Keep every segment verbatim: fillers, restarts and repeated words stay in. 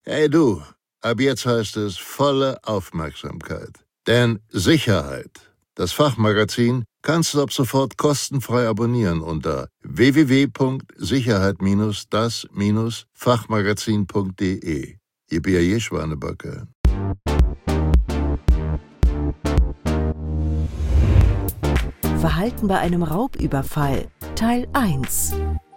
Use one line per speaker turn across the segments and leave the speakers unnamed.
Hey du, ab jetzt heißt es volle Aufmerksamkeit. Denn Sicherheit, das Fachmagazin, kannst du ab sofort kostenfrei abonnieren unter w w w punkt sicherheit das Fachmagazin punkt de. Ihr B A J Schwanebacke.
Verhalten bei einem Raubüberfall, Teil eins.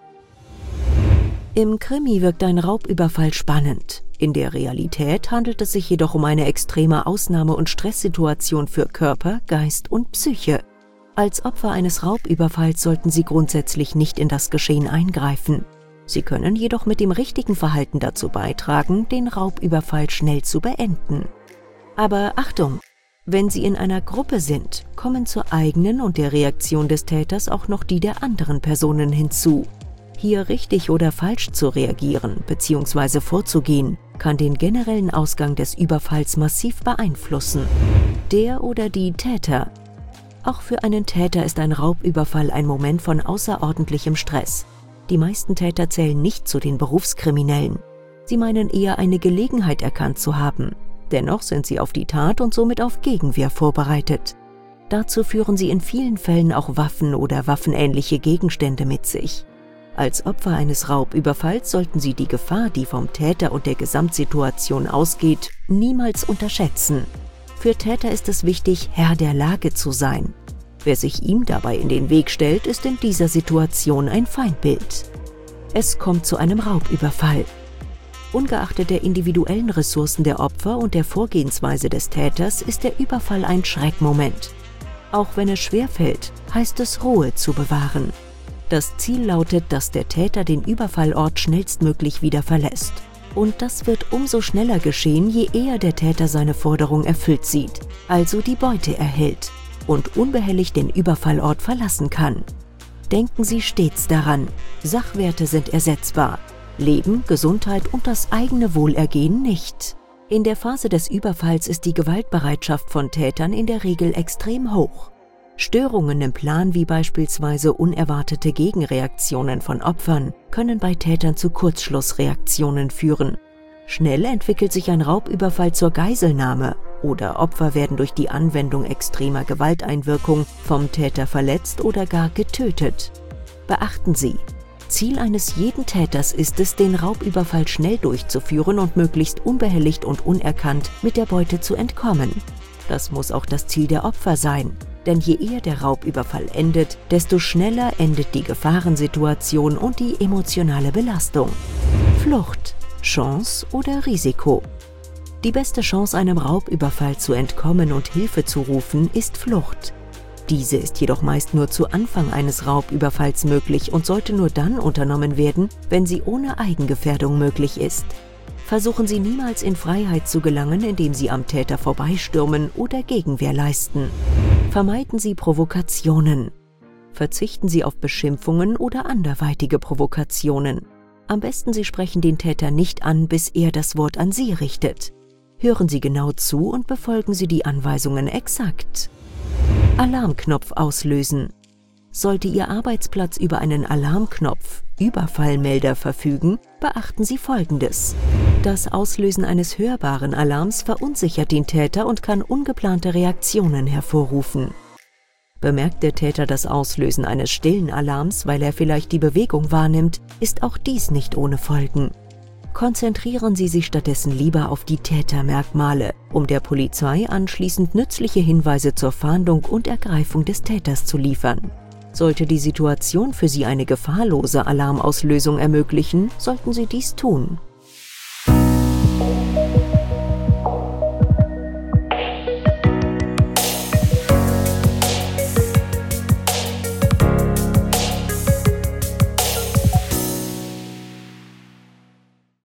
Im Krimi wirkt ein Raubüberfall spannend. In der Realität handelt es sich jedoch um eine extreme Ausnahme- und Stresssituation für Körper, Geist und Psyche. Als Opfer eines Raubüberfalls sollten Sie grundsätzlich nicht in das Geschehen eingreifen. Sie können jedoch mit dem richtigen Verhalten dazu beitragen, den Raubüberfall schnell zu beenden. Aber Achtung! Wenn Sie in einer Gruppe sind, kommen zur eigenen und der Reaktion des Täters auch noch die der anderen Personen hinzu. Hier richtig oder falsch zu reagieren bzw. vorzugehen, kann den generellen Ausgang des Überfalls massiv beeinflussen. Der oder die Täter. Auch für einen Täter ist ein Raubüberfall ein Moment von außerordentlichem Stress. Die meisten Täter zählen nicht zu den Berufskriminellen. Sie meinen eher eine Gelegenheit erkannt zu haben. Dennoch sind sie auf die Tat und somit auf Gegenwehr vorbereitet. Dazu führen sie in vielen Fällen auch Waffen oder waffenähnliche Gegenstände mit sich. Als Opfer eines Raubüberfalls sollten Sie die Gefahr, die vom Täter und der Gesamtsituation ausgeht, niemals unterschätzen. Für Täter ist es wichtig, Herr der Lage zu sein. Wer sich ihm dabei in den Weg stellt, ist in dieser Situation ein Feindbild. Es kommt zu einem Raubüberfall. Ungeachtet der individuellen Ressourcen der Opfer und der Vorgehensweise des Täters ist der Überfall ein Schreckmoment. Auch wenn es schwerfällt, heißt es, Ruhe zu bewahren. Das Ziel lautet, dass der Täter den Überfallort schnellstmöglich wieder verlässt. Und das wird umso schneller geschehen, je eher der Täter seine Forderung erfüllt sieht, also die Beute erhält und unbehelligt den Überfallort verlassen kann. Denken Sie stets daran, Sachwerte sind ersetzbar. Leben, Gesundheit und das eigene Wohlergehen nicht. In der Phase des Überfalls ist die Gewaltbereitschaft von Tätern in der Regel extrem hoch. Störungen im Plan wie beispielsweise unerwartete Gegenreaktionen von Opfern können bei Tätern zu Kurzschlussreaktionen führen. Schnell entwickelt sich ein Raubüberfall zur Geiselnahme oder Opfer werden durch die Anwendung extremer Gewalteinwirkung vom Täter verletzt oder gar getötet. Beachten Sie, Ziel eines jeden Täters ist es, den Raubüberfall schnell durchzuführen und möglichst unbehelligt und unerkannt mit der Beute zu entkommen. Das muss auch das Ziel der Opfer sein, denn je eher der Raubüberfall endet, desto schneller endet die Gefahrensituation und die emotionale Belastung. Flucht, Chance oder Risiko? Die beste Chance, einem Raubüberfall zu entkommen und Hilfe zu rufen, ist Flucht. Diese ist jedoch meist nur zu Anfang eines Raubüberfalls möglich und sollte nur dann unternommen werden, wenn sie ohne Eigengefährdung möglich ist. Versuchen Sie niemals in Freiheit zu gelangen, indem Sie am Täter vorbeistürmen oder Gegenwehr leisten. Vermeiden Sie Provokationen. Verzichten Sie auf Beschimpfungen oder anderweitige Provokationen. Am besten Sie sprechen den Täter nicht an, bis er das Wort an Sie richtet. Hören Sie genau zu und befolgen Sie die Anweisungen exakt. Alarmknopf auslösen. Sollte Ihr Arbeitsplatz über einen Alarmknopf, Überfallmelder verfügen, beachten Sie Folgendes. Das Auslösen eines hörbaren Alarms verunsichert den Täter und kann ungeplante Reaktionen hervorrufen. Bemerkt der Täter das Auslösen eines stillen Alarms, weil er vielleicht die Bewegung wahrnimmt, ist auch dies nicht ohne Folgen. Konzentrieren Sie sich stattdessen lieber auf die Tätermerkmale, um der Polizei anschließend nützliche Hinweise zur Fahndung und Ergreifung des Täters zu liefern. Sollte die Situation für Sie eine gefahrlose Alarmauslösung ermöglichen, sollten Sie dies tun.